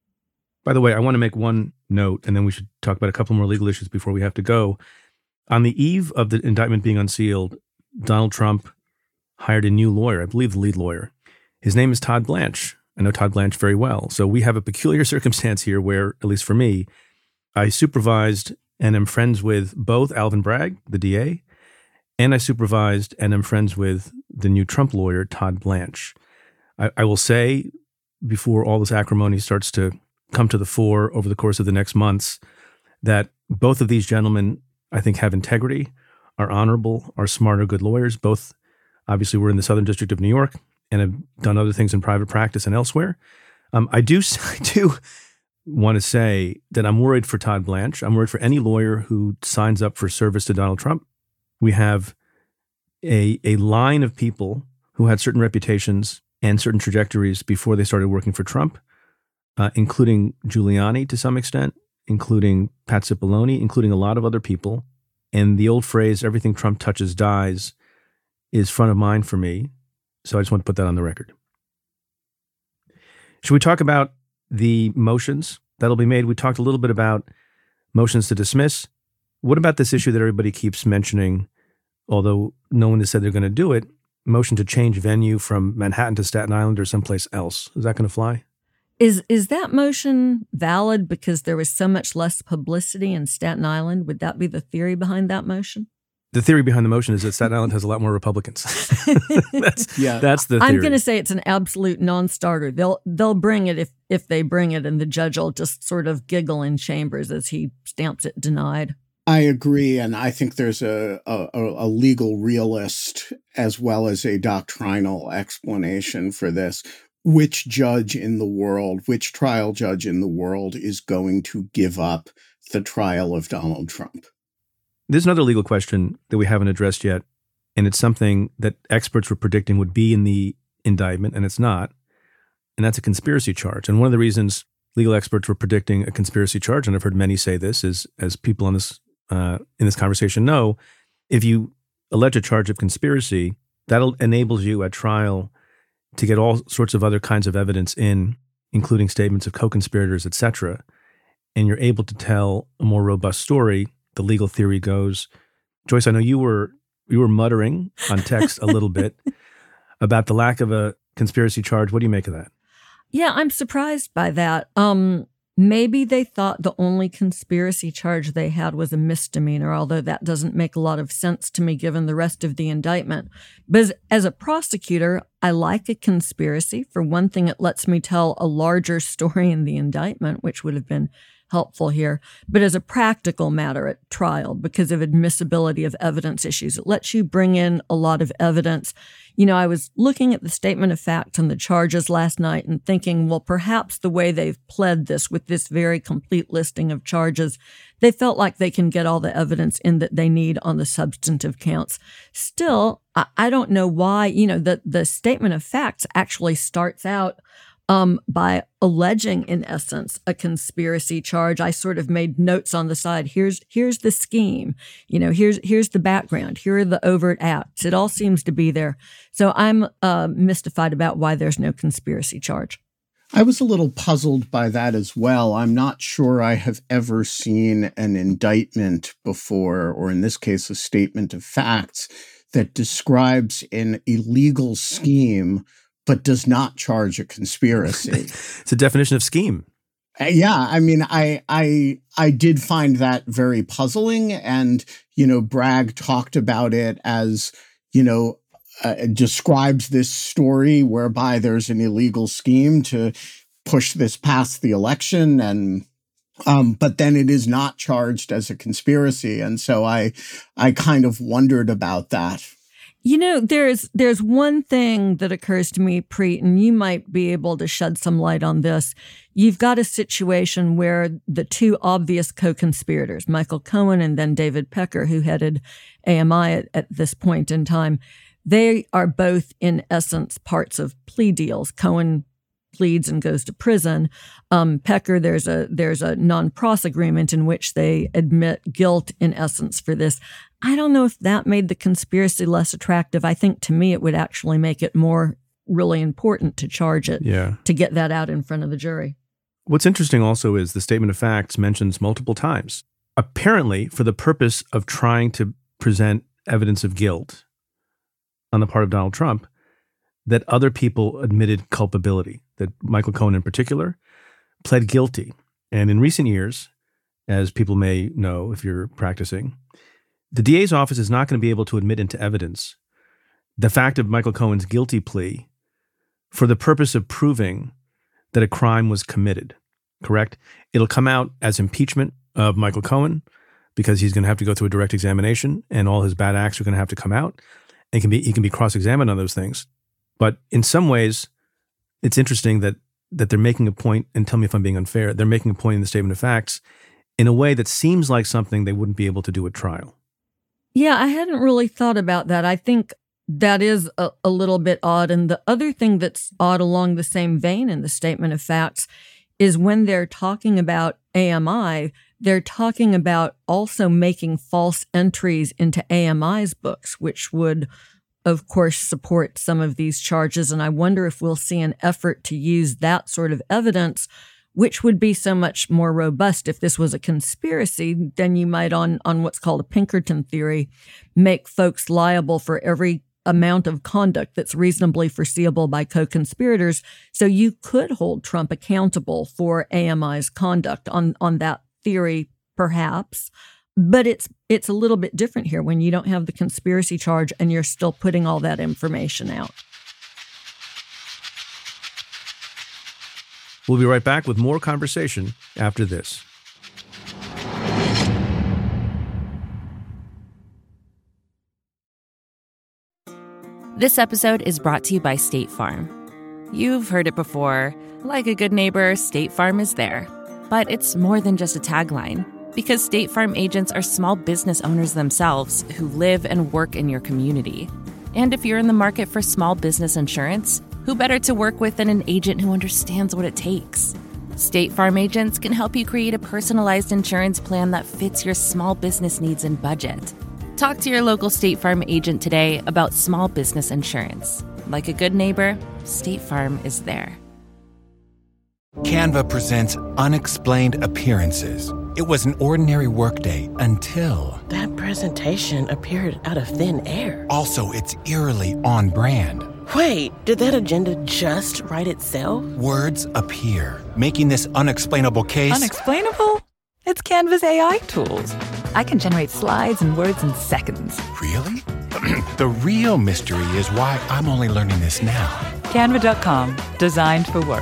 By the way, I want to make one note, and then we should talk about a couple more legal issues before we have to go. On the eve of the indictment being unsealed, Donald Trump hired a new lawyer, I believe the lead lawyer. His name is Todd Blanche. I know Todd Blanche very well. So we have a peculiar circumstance here where, at least for me, I supervised and am friends with both Alvin Bragg, the DA, and I supervised and am friends with the new Trump lawyer, Todd Blanche. I will say, before all this acrimony starts to come to the fore over the course of the next months, that both of these gentlemen I think have integrity, are honorable, are smart, are good lawyers. Both, obviously, we're in the Southern District of New York and have done other things in private practice and elsewhere. I do want to say that I'm worried for Todd Blanche. I'm worried for any lawyer who signs up for service to Donald Trump. We have a line of people who had certain reputations and certain trajectories before they started working for Trump, including Giuliani to some extent, including Pat Cipollone, including a lot of other people. And the old phrase, everything Trump touches dies, is front of mind for me. So I just want to put that on the record. Should we talk about the motions that'll be made? We talked a little bit about motions to dismiss. What about this issue that everybody keeps mentioning, although no one has said they're going to do it, motion to change venue from Manhattan to Staten Island or someplace else? Is that going to fly? Is that motion valid because there was so much less publicity in Staten Island? Would that be the theory behind that motion? The theory behind the motion is that Staten Island has a lot more Republicans. That's the theory. I'm going to say it's an absolute non-starter. They'll bring it if they bring it, and the judge will just sort of giggle in chambers as he stamps it denied. I agree, and I think there's a legal realist as well as a doctrinal explanation for this. Which judge in the world, which trial judge in the world is going to give up the trial of Donald Trump? There's another legal question that we haven't addressed yet, and it's something that experts were predicting would be in the indictment, and it's not, and that's a conspiracy charge. And one of the reasons legal experts were predicting a conspiracy charge, and I've heard many say this, is as people on this in this conversation know, if you allege a charge of conspiracy, that enables you at trial to get all sorts of other kinds of evidence in, including statements of co-conspirators, et cetera, and you're able to tell a more robust story. The legal theory goes, Joyce, I know you were muttering on text a little bit about the lack of a conspiracy charge. What do you make of that? Yeah, I'm surprised by that. Maybe they thought the only conspiracy charge they had was a misdemeanor, although that doesn't make a lot of sense to me given the rest of the indictment. But as a prosecutor, I like a conspiracy. For one thing, it lets me tell a larger story in the indictment, which would have been helpful here. But as a practical matter at trial, because of admissibility of evidence issues, it lets you bring in a lot of evidence. You know, I was looking at the statement of facts and the charges last night and thinking, well, perhaps the way they've pled this with this very complete listing of charges, they felt like they can get all the evidence in that they need on the substantive counts. Still, I don't know why, you know, the statement of facts actually starts out by alleging, in essence, a conspiracy charge. I sort of made notes on the side. Here's the scheme. You know, here's the background. Here are the overt acts. It all seems to be there. So I'm mystified about why there's no conspiracy charge. I was a little puzzled by that as well. I'm not sure I have ever seen an indictment before, or in this case, a statement of facts that describes an illegal scheme but does not charge a conspiracy. It's a definition of scheme. Yeah, I mean, I did find that very puzzling, and Bragg talked about it as describes this story whereby there's an illegal scheme to push this past the election, and but then it is not charged as a conspiracy, and so I kind of wondered about that. There's one thing that occurs to me, Preet, and you might be able to shed some light on this. You've got a situation where the two obvious co-conspirators, Michael Cohen and then David Pecker, who headed AMI at this point in time, they are both, in essence, parts of plea deals. Cohen pleads and goes to prison. Pecker, there's a non-pros agreement in which they admit guilt, in essence, for this. I don't know if that made the conspiracy less attractive. I think to me it would actually make it more really important to charge it, to get that out in front of the jury. What's interesting also is the statement of facts mentions multiple times, apparently for the purpose of trying to present evidence of guilt on the part of Donald Trump, that other people admitted culpability, that Michael Cohen in particular pled guilty. And in recent years, as people may know if you're practicing, the DA's office is not going to be able to admit into evidence the fact of Michael Cohen's guilty plea for the purpose of proving that a crime was committed, correct? It'll come out as impeachment of Michael Cohen. because he's going to have to go through a direct examination and all his bad acts are going to have to come out. And he can be cross-examined on those things. But in some ways, it's interesting that they're making a point, and tell me if I'm being unfair, they're making a point in the statement of facts in a way that seems like something they wouldn't be able to do at trial. Yeah, I hadn't really thought about that. I think that is a little bit odd. And the other thing that's odd along the same vein in the statement of facts is when they're talking about AMI, they're talking about also making false entries into AMI's books, which would, of course, support some of these charges. And I wonder if we'll see an effort to use that sort of evidence, which would be so much more robust. If this was a conspiracy, then you might, on what's called a Pinkerton theory, make folks liable for every amount of conduct that's reasonably foreseeable by co-conspirators. So you could hold Trump accountable for AMI's conduct on that theory, perhaps. But it's a little bit different here when you don't have the conspiracy charge and you're still putting all that information out. We'll be right back with more conversation after this. This episode is brought to you by State Farm. You've heard it before. Like a good neighbor, State Farm is there. But it's more than just a tagline, because State Farm agents are small business owners themselves who live and work in your community. And if you're in the market for small business insurance, who better to work with than an agent who understands what it takes? State Farm agents can help you create a personalized insurance plan that fits your small business needs and budget. Talk to your local State Farm agent today about small business insurance. Like a good neighbor, State Farm is there. Canva presents Unexplained Appearances. It was an ordinary workday until... that presentation appeared out of thin air. Also, it's eerily on brand. Wait, did that agenda just write itself? Words appear, making this unexplainable case... Unexplainable? It's Canva's AI tools. I can generate slides and words in seconds. Really? The real mystery is why I'm only learning this now. Canva.com, designed for work.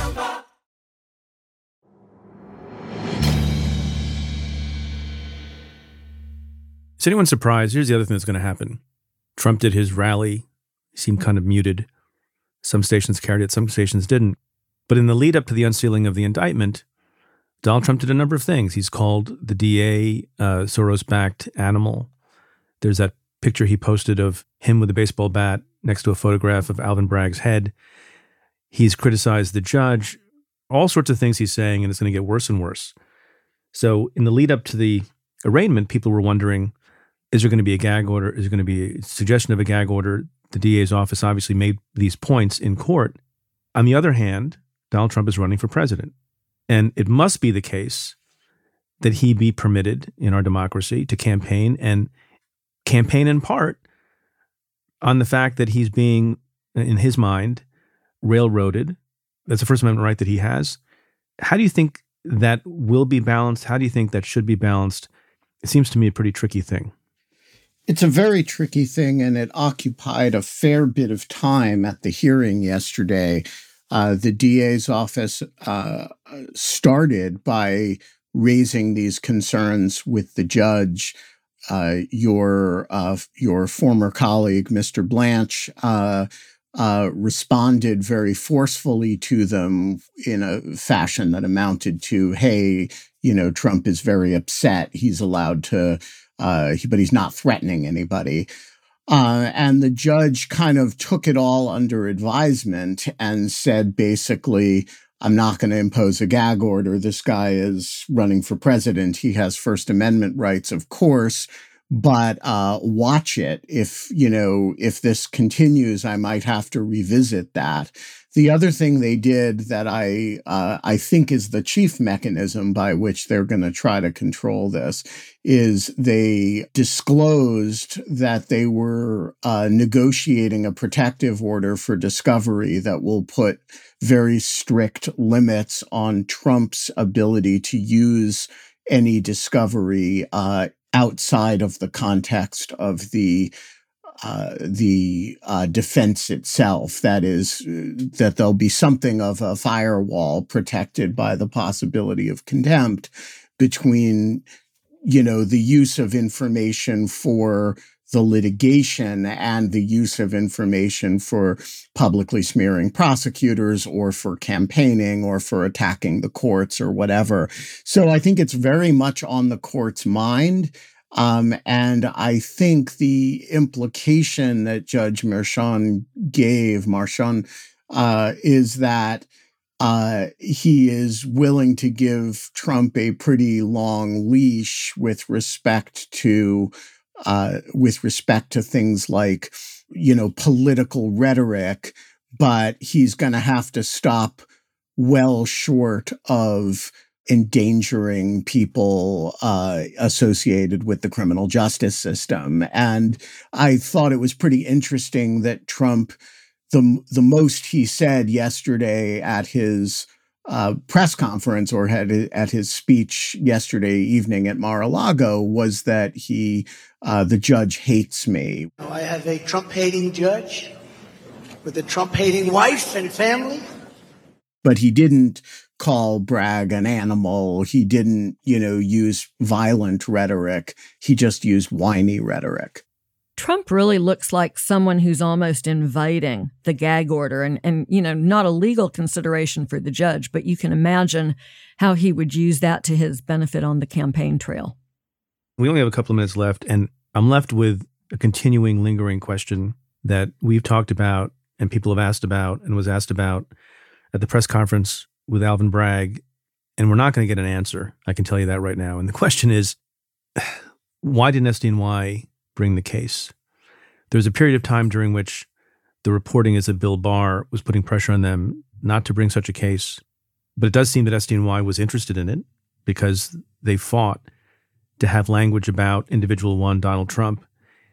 Is anyone surprised? Here's the other thing that's going to happen. Trump did his rally. He seemed kind of muted. Some stations carried it, some stations didn't. But in the lead up to the unsealing of the indictment, Donald Trump did a number of things. He's called the DA Soros-backed animal. There's that picture he posted of him with a baseball bat next to a photograph of Alvin Bragg's head. He's criticized the judge. All sorts of things he's saying, and it's going to get worse and worse. So in the lead up to the arraignment, people were wondering, is there going to be a gag order? Is there going to be a suggestion of a gag order? The DA's office obviously made these points in court. On the other hand, Donald Trump is running for president. And it must be the case that he be permitted in our democracy to campaign, and campaign in part on the fact that he's being, in his mind, railroaded. That's the First Amendment right that he has. How do you think that will be balanced? How do you think that should be balanced? It seems to me a pretty tricky thing. It's a very tricky thing, and it occupied a fair bit of time at the hearing yesterday. The DA's office started by raising these concerns with the judge. Your former colleague, Mr. Blanche, responded very forcefully to them in a fashion that amounted to, hey, Trump is very upset. He's allowed to, but he's not threatening anybody. And the judge kind of took it all under advisement and said, basically, I'm not going to impose a gag order. This guy is running for president. He has First Amendment rights, of course, but watch it. If this continues, I might have to revisit that. The other thing they did that I think is the chief mechanism by which they're going to try to control this is they disclosed that they were negotiating a protective order for discovery that will put very strict limits on Trump's ability to use any discovery outside of the context of the defense itself. That is, that there'll be something of a firewall protected by the possibility of contempt between the use of information for the litigation and the use of information for publicly smearing prosecutors or for campaigning or for attacking the courts or whatever. So I think it's very much on the court's mind. And I think the implication that Judge Marchand gave, is that he is willing to give Trump a pretty long leash with respect to things like, political rhetoric, but he's going to have to stop well short of endangering people associated with the criminal justice system. And I thought it was pretty interesting that Trump, the most he said yesterday at his press conference or at his speech yesterday evening at Mar-a-Lago was that the judge hates me. I have a Trump-hating judge with a Trump-hating wife and family. But he didn't call Bragg an animal. He didn't, use violent rhetoric. He just used whiny rhetoric. Trump really looks like someone who's almost inviting the gag order and not a legal consideration for the judge, but you can imagine how he would use that to his benefit on the campaign trail. We only have a couple of minutes left, and I'm left with a continuing, lingering question that we've talked about and people have asked about and was asked about at the press conference with Alvin Bragg, and we're not going to get an answer. I can tell you that right now. And the question is, why didn't SDNY bring the case? There's a period of time during which the reporting is that Bill Barr was putting pressure on them not to bring such a case. But it does seem that SDNY was interested in it because they fought to have language about individual one, Donald Trump,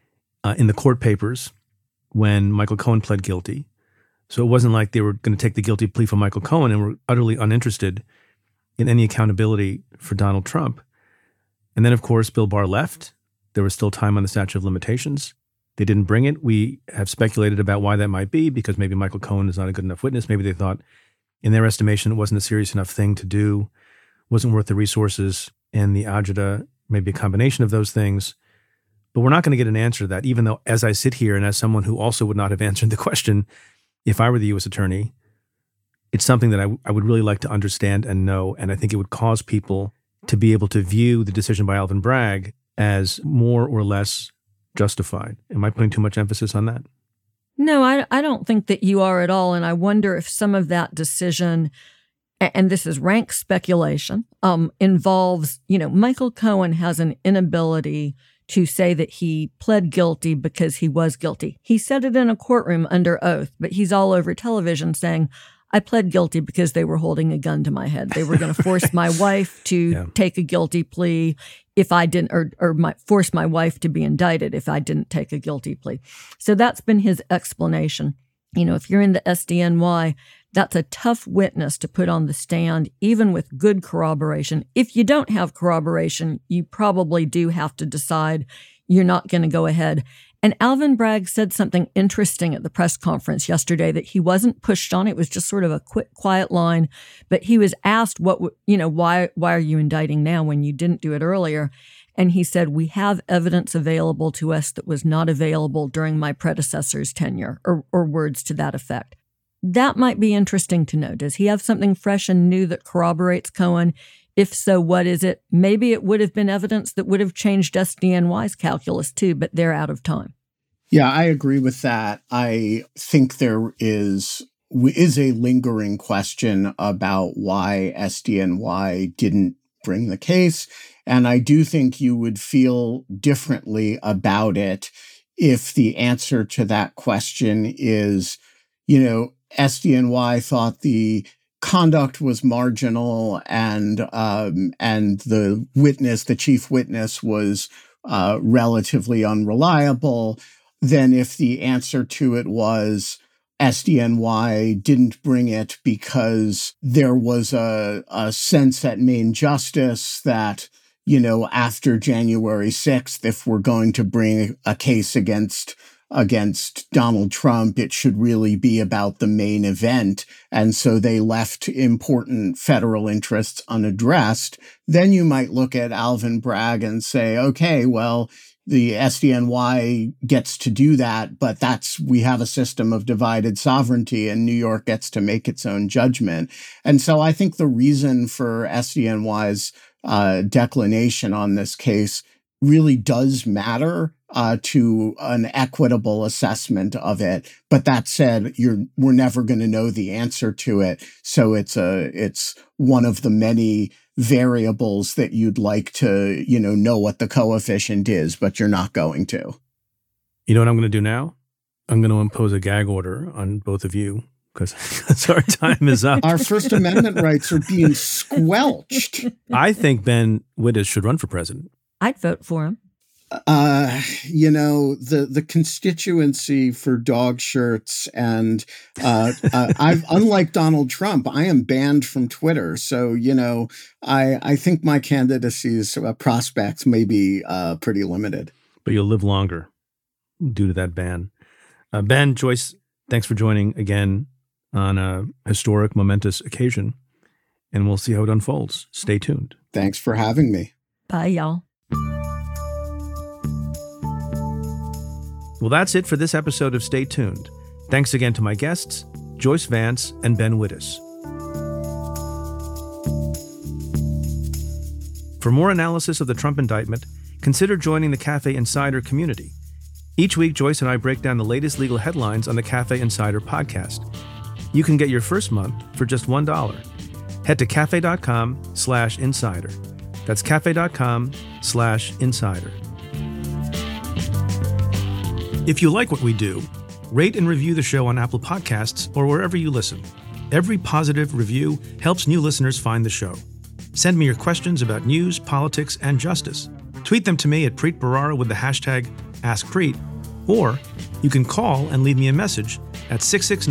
in the court papers when Michael Cohen pled guilty. So it wasn't like they were going to take the guilty plea from Michael Cohen and were utterly uninterested in any accountability for Donald Trump. And then, of course, Bill Barr left. There was still time on the statute of limitations. They didn't bring it. We have speculated about why that might be, because maybe Michael Cohen is not a good enough witness. Maybe they thought, in their estimation, it wasn't a serious enough thing to do, wasn't worth the resources and the agita, maybe a combination of those things. But we're not going to get an answer to that, even though as I sit here and as someone who also would not have answered the question if I were the U.S. attorney, it's something that I would really like to understand and know. And I think it would cause people to be able to view the decision by Alvin Bragg as more or less justified. Am I putting too much emphasis on that? No, I don't think that you are at all. And I wonder if some of that decision, and this is rank speculation, involves, Michael Cohen has an inability to say that he pled guilty because he was guilty. He said it in a courtroom under oath, but he's all over television saying, I pled guilty because they were holding a gun to my head. They were going to force my wife to take a guilty plea if I didn't, or force my wife to be indicted if I didn't take a guilty plea. So that's been his explanation. If you're in the SDNY, that's a tough witness to put on the stand, even with good corroboration. If you don't have corroboration, you probably do have to decide you're not going to go ahead. And Alvin Bragg said something interesting at the press conference yesterday that he wasn't pushed on. It was just sort of a quick, quiet line. But he was asked, why are you indicting now when you didn't do it earlier? And he said, we have evidence available to us that was not available during my predecessor's tenure, or words to that effect. That might be interesting to know. Does he have something fresh and new that corroborates Cohen? If so, what is it? Maybe it would have been evidence that would have changed SDNY's calculus too, but they're out of time. Yeah, I agree with that. I think there is a lingering question about why SDNY didn't bring the case. And I do think you would feel differently about it if the answer to that question is, SDNY thought the conduct was marginal and the chief witness was relatively unreliable. Then if the answer to it was SDNY didn't bring it because there was a sense at Main Justice that, after January 6th, if we're going to bring a case against against Donald Trump. It should really be about the main event. And so they left important federal interests unaddressed. Then you might look at Alvin Bragg and say, okay, well, the SDNY gets to do that, but we have a system of divided sovereignty and New York gets to make its own judgment. And so I think the reason for SDNY's declination on this case really does matter to an equitable assessment of it. But that said, we're never going to know the answer to it. So it's one of the many variables that you'd like to, know what the coefficient is, but you're not going to. You know what I'm going to do now? I'm going to impose a gag order on both of you because our time is up. Our First Amendment rights are being squelched. I think Ben Wittes should run for president. I'd vote for him. The constituency for dog shirts and unlike Donald Trump, I am banned from Twitter. So, I think my candidacy's prospects may be pretty limited. But you'll live longer due to that ban. Ben, Joyce, thanks for joining again on a historic, momentous occasion. And we'll see how it unfolds. Stay tuned. Thanks for having me. Bye, y'all. Well, that's it for this episode of Stay Tuned. Thanks again to my guests, Joyce Vance and Ben Wittes. For more analysis of the Trump indictment, consider joining the Cafe Insider community. Each week, Joyce and I break down the latest legal headlines on the Cafe Insider podcast. You can get your first month for just $1. Head to cafe.com/insider. That's cafe.com/insider. If you like what we do, rate and review the show on Apple Podcasts or wherever you listen. Every positive review helps new listeners find the show. Send me your questions about news, politics, and justice. Tweet them to me at Preet Bharara with the hashtag AskPreet, or you can call and leave me a message at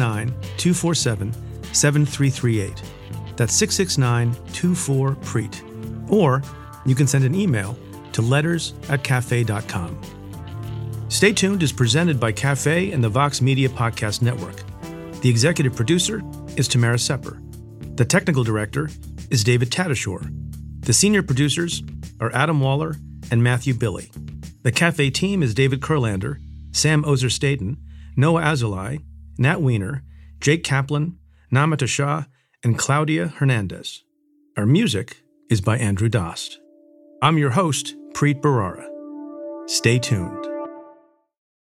669-247-7338. That's 669-24-PREET. Or you can send an email to letters@cafe.com. Stay Tuned is presented by Cafe and the Vox Media Podcast Network. The executive producer is Tamara Sepper. The technical director is David Tatasciore. The senior producers are Adam Waller and Matthew Billy. The Cafe team is David Kurlander, Sam Ozer-Staten, Noah Azulai, Nat Weiner, Jake Kaplan, Namita Shah, and Claudia Hernandez. Our music is by Andrew Dost. I'm your host, Preet Bharara. Stay tuned.